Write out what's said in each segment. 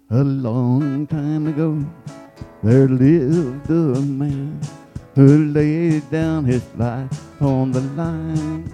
A long time ago, there lived a man who laid down his life on the line.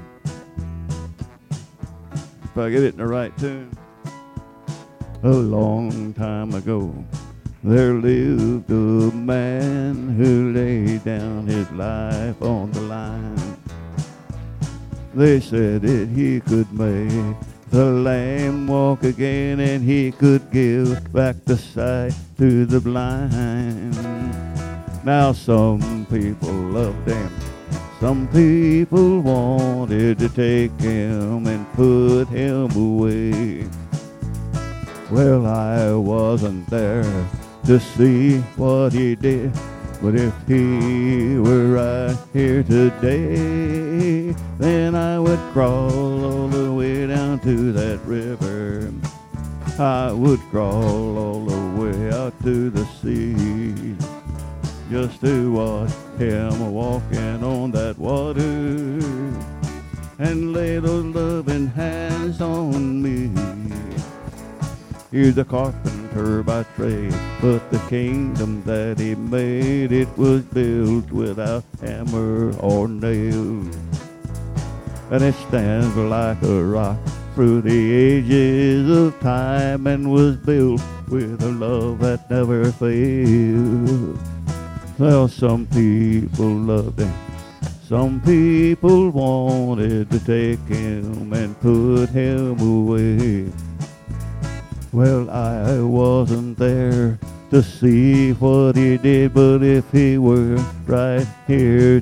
If I get it in the right tune. A long time ago, there lived a man who laid down his life on the line. They said that he could make the lame walk again, and he could give back the sight to the blind. Now some people loved him, some people wanted to take him and put him away. Well, I wasn't there to see what he did, but if he were right here today, then I would crawl all the way down to that river. I would crawl all the way out to the sea, just to watch him walking on that water and lay those loving hands on me. He's a carpenter by trade, but the kingdom that he made, it was built without hammer or nail. And it stands like a rock through the ages of time, and was built with a love that never fails. Well, some people loved him, some people wanted to take him and put him away. Well, I wasn't there to see what he did, but if he were right here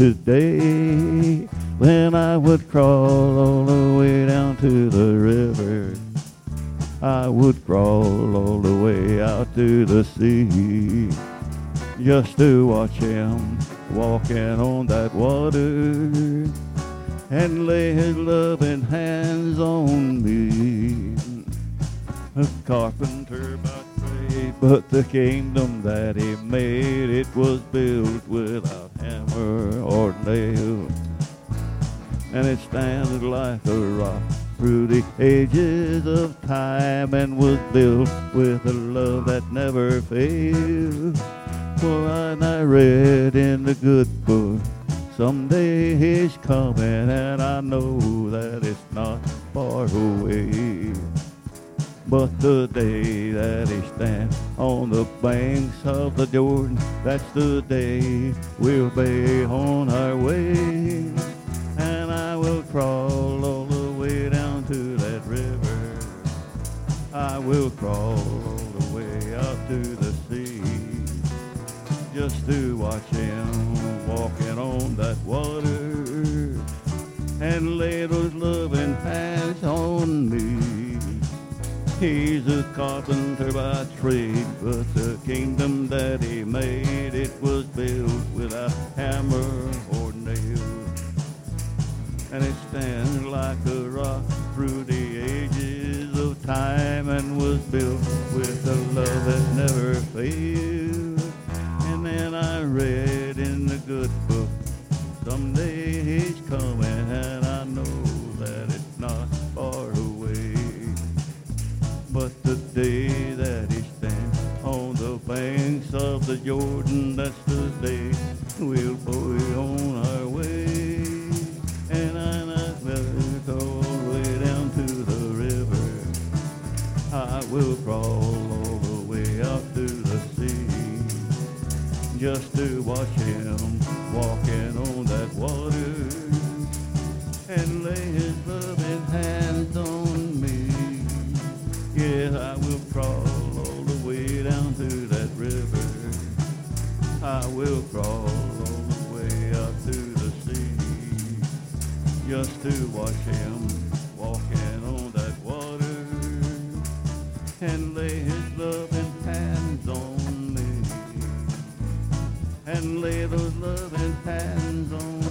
today, then I would crawl all the way down to the river. I would crawl all the way out to the sea, just to watch him walking on that water and lay his loving hands on me. A carpenter by trade, but the kingdom that he made, it was built without hammer or nail. And it stands like a rock through the ages of time, and was built with a love that never fails. For I read in the good book, someday he's coming, and I know that it's not far away. But the day that he stands on the banks of the Jordan, that's the day we'll be on our way. And I will crawl all the way down to that river. I will crawl all the way out to the sea, just to watch him walking on that water and lay those loving hands on me. He's a carpenter by trade, but the kingdom that he made, it was built without hammer or nail. And it stands like a rock through the ages of time, and was built with a love that never fails. And then I read in the good book, someday he's coming, and I know that it's not far away. But the day that he stands on the banks of the Jordan, that's the day we'll be on our way. And I will go all the way down to the river. I will crawl all the way out to the sea, just to watch him walking on that water and lay his loving hands on me. Yeah, I will crawl all the way down to that river. I will crawl all the way out to the sea, just to watch him walking on that water and lay his loving hands on me, and lay those loving hands on me.